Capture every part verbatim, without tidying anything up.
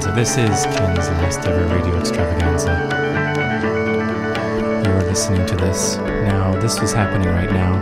extravaganza. This is Ken's last ever radio extravaganza. You are listening to this now. This is happening right now.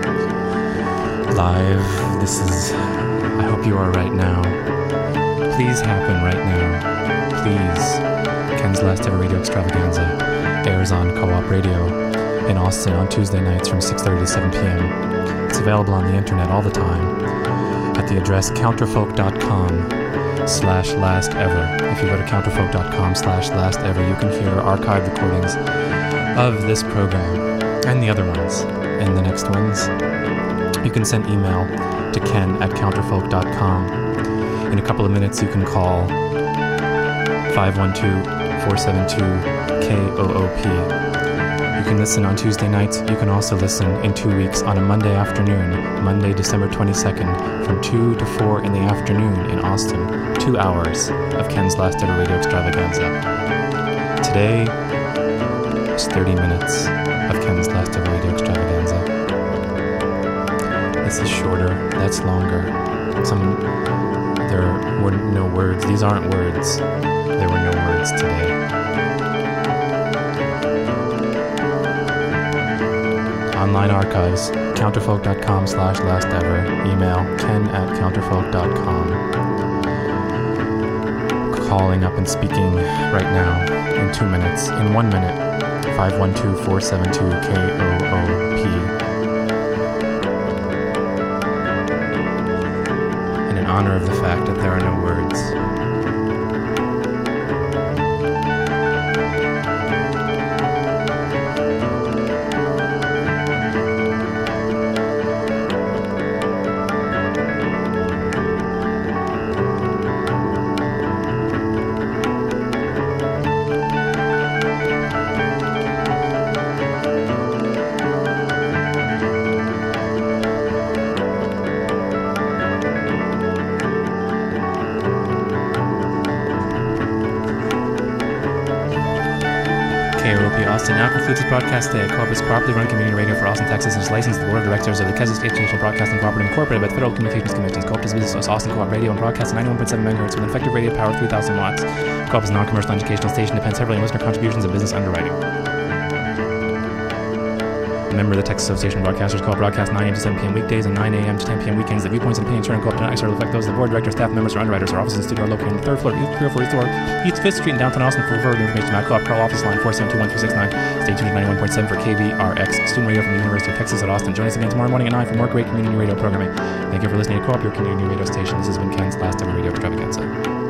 Live. This is, I hope you are right now. Please happen right now. Please. Ken's last ever radio extravaganza airs on Co-op Radio in Austin on Tuesday nights from six thirty to seven p.m. It's available on the internet all the time at the address counterfolk.com slash last ever. If you go to counterfolk.com slash last ever, you can hear archived recordings of this program and the other ones and the next ones. You can send email to ken at counterfolk dot com. In a couple of minutes, you can call five one two, four seven two, K O O P. You can listen on Tuesday nights. You can also listen in two weeks on a Monday afternoon, Monday, December twenty-second, from two to four in the afternoon in Austin. Two hours of Ken's last ever radio extravaganza. Today is thirty minutes of Ken's last ever radio extravaganza. This is shorter. That's longer. Some there were no words. These aren't words. There were no words today. Online archives, counterfolk.com slash last ever. Email ken at counterfolk dot com. Calling up and speaking right now in two minutes, in one minute, five one two, four seven two, K O O P. And in honor of the fact that there are no words, now concludes its broadcast today. Co-op is properly run community radio for Austin, Texas, and is licensed to the Board of Directors of the Kansas Educational Broadcasting Cooperative Incorporated by the Federal Communications Commission. Co-op does business as Austin Co-op Radio and broadcasts at ninety-one point seven megahertz with an effective radio power of three thousand watts. Co-op is a non-commercial educational station, depends heavily on listener contributions and business underwriting. A member of the Texas Association of Broadcasters. Co-op broadcasts nine a.m. to seven p.m. weekdays and nine a.m. to ten p.m. weekends. The viewpoints and opinions heard on Co-op do not necessarily reflect those of the board, directors, staff members, or underwriters. Our offices and studio are located on the third floor of three oh four East fifth Street in downtown Austin. For further information about Co-op, call office line four seven two, one three six nine. Stay tuned to ninety-one point seven for K V R X, student radio from the University of Texas at Austin. Join us again tomorrow morning at nine for more great community radio programming. Thank you for listening to Co-op, your community radio station. This has been Ken's last ever radio extravaganza.